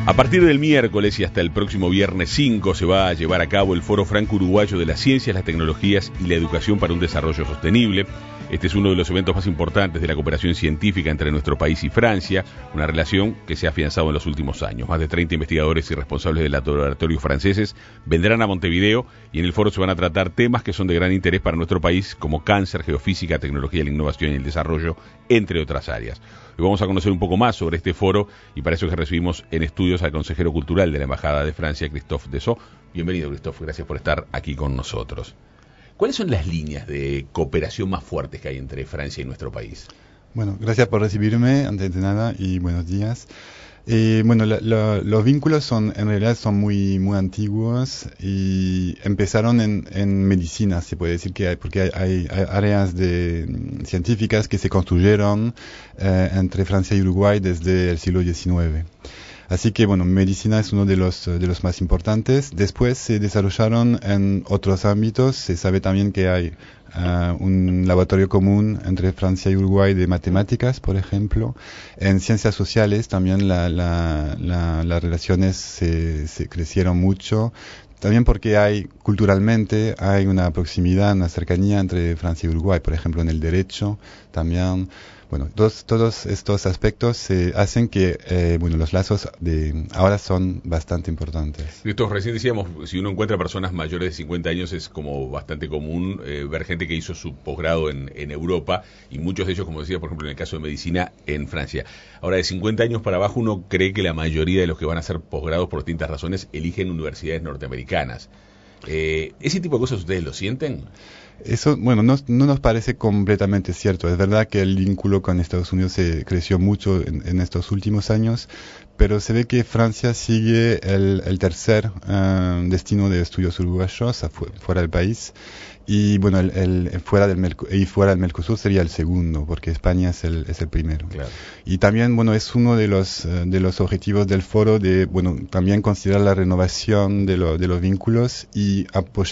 A partir del miércoles y hasta el próximo viernes 5 se va a llevar a cabo el Foro Franco-Uruguayo de las Ciencias, las Tecnologías y la Educación para un Desarrollo Sostenible. Este es uno de los eventos más importantes de la cooperación científica entre nuestro país y Francia, una relación que se ha afianzado en los últimos años. Más de 30 investigadores y responsables de laboratorios franceses vendrán a Montevideo y en el foro se van a tratar temas que son de gran interés para nuestro país, como cáncer, geofísica, tecnología, la innovación y el desarrollo, entre otras áreas. Hoy vamos a conocer un poco más sobre este foro y para eso que recibimos en estudios al consejero cultural de la Embajada de Francia, Christophe Dessau. Bienvenido, Christophe, gracias por estar aquí con nosotros. ¿Cuáles son las líneas de cooperación más fuertes que hay entre Francia y nuestro país? Bueno, gracias por recibirme, antes de nada, y buenos días. Los vínculos en realidad son muy antiguos y empezaron en medicina, se puede decir que porque hay áreas científicas que se construyeron entre Francia y Uruguay desde el siglo XIX. Así que, medicina es uno de los más importantes. Después se desarrollaron en otros ámbitos. Se sabe también que hay un laboratorio común entre Francia y Uruguay de matemáticas, por ejemplo. En ciencias sociales también las relaciones se crecieron mucho. También porque culturalmente hay una proximidad, una cercanía entre Francia y Uruguay, por ejemplo, en el derecho también. Todos estos aspectos hacen que los lazos de ahora son bastante importantes. Esto recién decíamos, si uno encuentra personas mayores de 50 años es como bastante común ver gente que hizo su posgrado en Europa y muchos de ellos, como decía, por ejemplo, en el caso de medicina, en Francia. Ahora, de 50 años para abajo uno cree que la mayoría de los que van a hacer posgrados por distintas razones eligen universidades norteamericanas. ¿Ese tipo de cosas ustedes lo sienten? Eso, no nos parece completamente cierto. Es verdad que el vínculo con Estados Unidos se creció mucho en estos últimos años, pero se ve que Francia sigue el tercer destino de estudios uruguayos fuera del país. Y fuera del Mercosur sería el segundo, porque España es el primero. Claro. Y también, es uno de los objetivos del foro de, también considerar la renovación de los vínculos y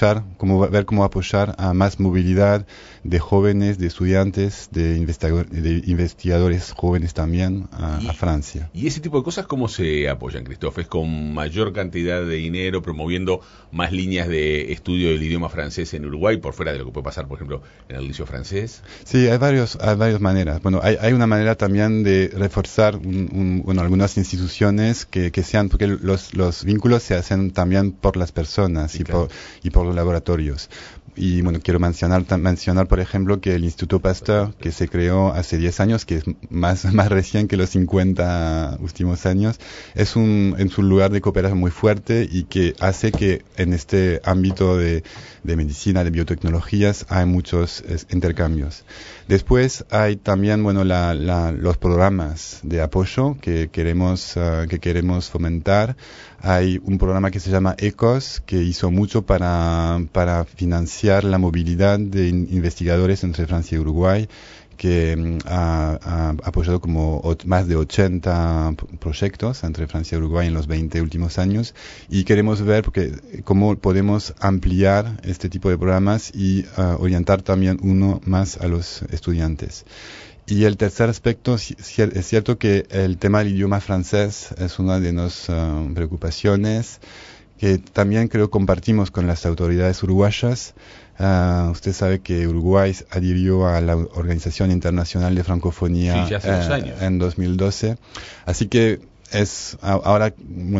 ver cómo apoyar a más movilidad de jóvenes, de estudiantes, de investigadores jóvenes también a Francia. ¿Y ese tipo de cosas cómo se apoyan, Christophe? ¿Es con mayor cantidad de dinero, promoviendo más líneas de estudio del idioma francés en Uruguay, por fuera de lo que puede pasar, por ejemplo, en el liceo francés? Sí, hay varias maneras. Hay una manera también de reforzar algunas instituciones que sean, porque los vínculos se hacen también por las personas, sí, claro, y por los laboratorios. Y quiero mencionar, por ejemplo, que el Instituto Pasteur, que se creó hace 10 años, que es más recién que los 50 últimos años, es un lugar de cooperación muy fuerte y que hace que en este ámbito de medicina, de biotecnologías, hay muchos intercambios. Después hay también, los programas de apoyo que queremos fomentar. Hay un programa que se llama ECOS, que hizo mucho para financiar la movilidad de investigadores entre Francia y Uruguay, que ha apoyado como más de 80 proyectos entre Francia y Uruguay en los 20 últimos años, y queremos ver cómo podemos ampliar este tipo de programas y orientar también uno más a los estudiantes. Y el tercer aspecto, es cierto que el tema del idioma francés es una de nuestras preocupaciones, que también creo compartimos con las autoridades uruguayas. Usted sabe que Uruguay adhirió a la Organización Internacional de Francofonía, sí, ya hace 2 años. En 2012. Así que ahora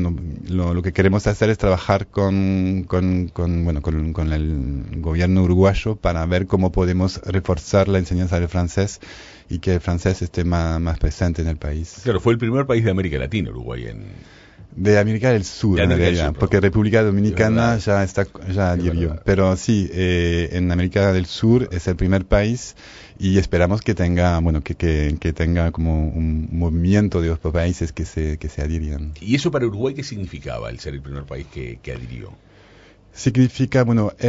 lo que queremos hacer es trabajar con el gobierno uruguayo para ver cómo podemos reforzar la enseñanza del francés y que el francés esté más presente en el país. Claro, fue el primer país de América Latina, Uruguay, de América del Sur, en realidad, porque República Dominicana ya adhirió. Pero sí, en América del Sur es el primer país y esperamos que tenga, que tenga como un movimiento de otros países que se adhieran. ¿Y eso para Uruguay qué significaba, el ser el primer país que adhirió? Significa,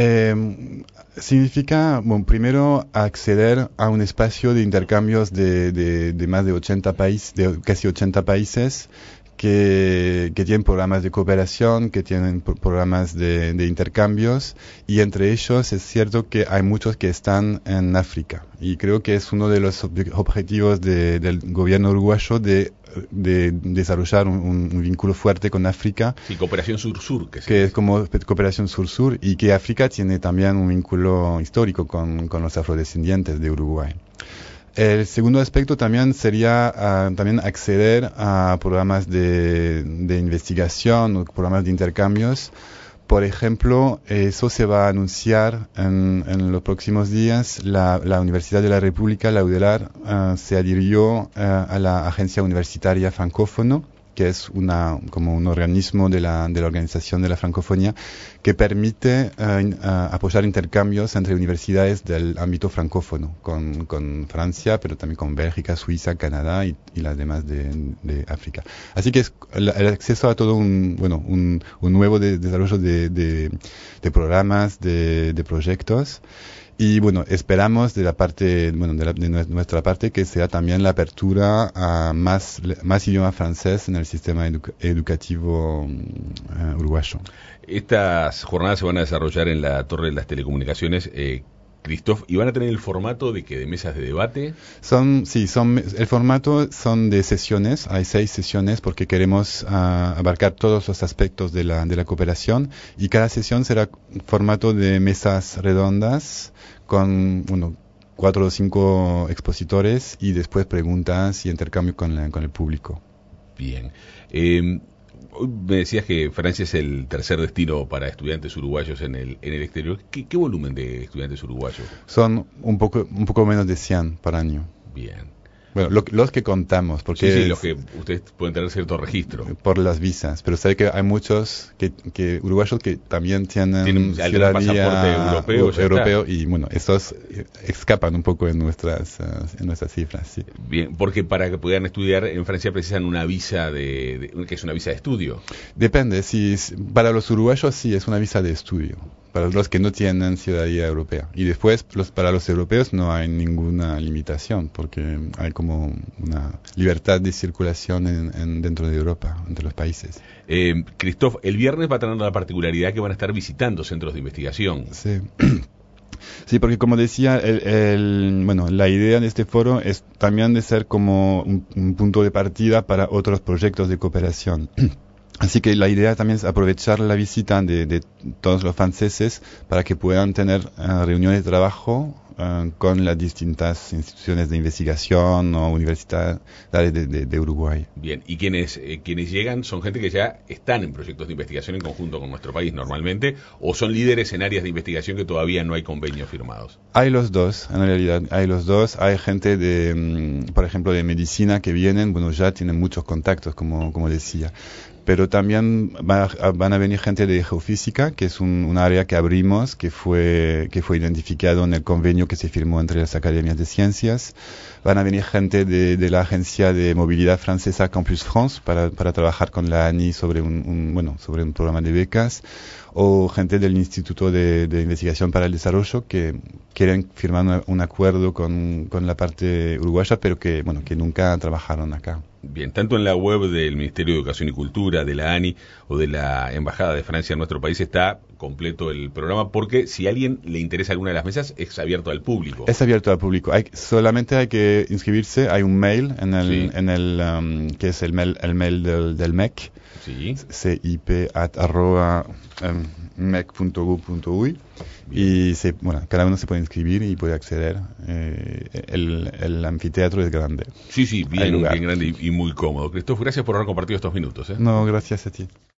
primero acceder a un espacio de intercambios de más de 80 países, de casi 80 países, que tienen programas de cooperación, que tienen programas de intercambios, y entre ellos es cierto que hay muchos que están en África. Y creo que es uno de los objetivos del gobierno uruguayo de de desarrollar un vínculo fuerte con África. Sí, cooperación sur-sur. Que es como cooperación sur-sur, y que África tiene también un vínculo histórico con los afrodescendientes de Uruguay. El segundo aspecto también sería también acceder a programas de investigación o programas de intercambios. Por ejemplo, eso se va a anunciar en los próximos días. La Universidad de la República, la UDELAR, se adhirió a la Agencia Universitaria Francófono, que es como un organismo de la Organización de la Francofonía, que permite apoyar intercambios entre universidades del ámbito francófono, con Francia, pero también con Bélgica, Suiza, Canadá y las demás de África. Así que es el acceso a todo un nuevo desarrollo de programas, de proyectos. Y bueno, esperamos de la parte, de nuestra parte, que sea también la apertura a más idioma francés en el sistema educativo uruguayo. Estas jornadas se van a desarrollar en la Torre de las Telecomunicaciones, Christophe, ¿y van a tener el formato de mesas de debate? El formato son de sesiones, hay 6 sesiones porque queremos abarcar todos los aspectos de la cooperación, y cada sesión será formato de mesas redondas con 4 o 5 expositores y después preguntas y intercambio con el público. Bien. Me decías que Francia es el tercer destino para estudiantes uruguayos en el exterior. ¿Qué volumen de estudiantes uruguayos? Son un poco menos de 100 por año. Bien. Bueno, los que contamos, porque sí, los que ustedes pueden tener cierto registro. Por las visas, pero sabe que hay muchos que uruguayos que también tienen ciudadanía europeo y bueno, esos escapan un poco en nuestras cifras, sí. Bien, porque para que puedan estudiar en Francia precisan una visa que es una visa de estudio. Depende, para los uruguayos sí es una visa de estudio, para los que no tienen ciudadanía europea. Y después, para los europeos no hay ninguna limitación, porque hay como una libertad de circulación dentro de Europa, entre los países. Christophe, el viernes va a tener la particularidad que van a estar visitando centros de investigación. Sí. Sí, porque como decía, la idea de este foro es también de ser como un punto de partida para otros proyectos de cooperación. Así que la idea también es aprovechar la visita de todos los franceses para que puedan tener reuniones de trabajo con las distintas instituciones de investigación o universidades de Uruguay. Bien, y quienes llegan son gente que ya están en proyectos de investigación en conjunto con nuestro país normalmente, o son líderes en áreas de investigación que todavía no hay convenios firmados. Hay los dos, en realidad, hay los dos. Hay gente por ejemplo, de medicina que vienen, ya tienen muchos contactos, como decía. Pero también van a venir gente de geofísica, que es un área que abrimos, que fue identificado en el convenio que se firmó entre las academias de ciencias. Van a venir gente de la agencia de movilidad francesa Campus France para trabajar con la ANI sobre un programa de becas, o gente del Instituto de Investigación para el Desarrollo que quieren firmar un acuerdo con la parte uruguaya, pero que nunca trabajaron acá. Bien, tanto en la web del Ministerio de Educación y Cultura, de la ANI o de la Embajada de Francia en nuestro país está completo el programa, porque si a alguien le interesa alguna de las mesas, es abierto al público. Es abierto al público. Solamente hay que inscribirse. Hay un mail que es el mail del MEC, sí. cip@mec.gov.uy, y cada uno se puede inscribir y puede acceder. El anfiteatro es grande. Sí, bien grande y muy cómodo. Christophe, gracias por haber compartido estos minutos. No, gracias a ti.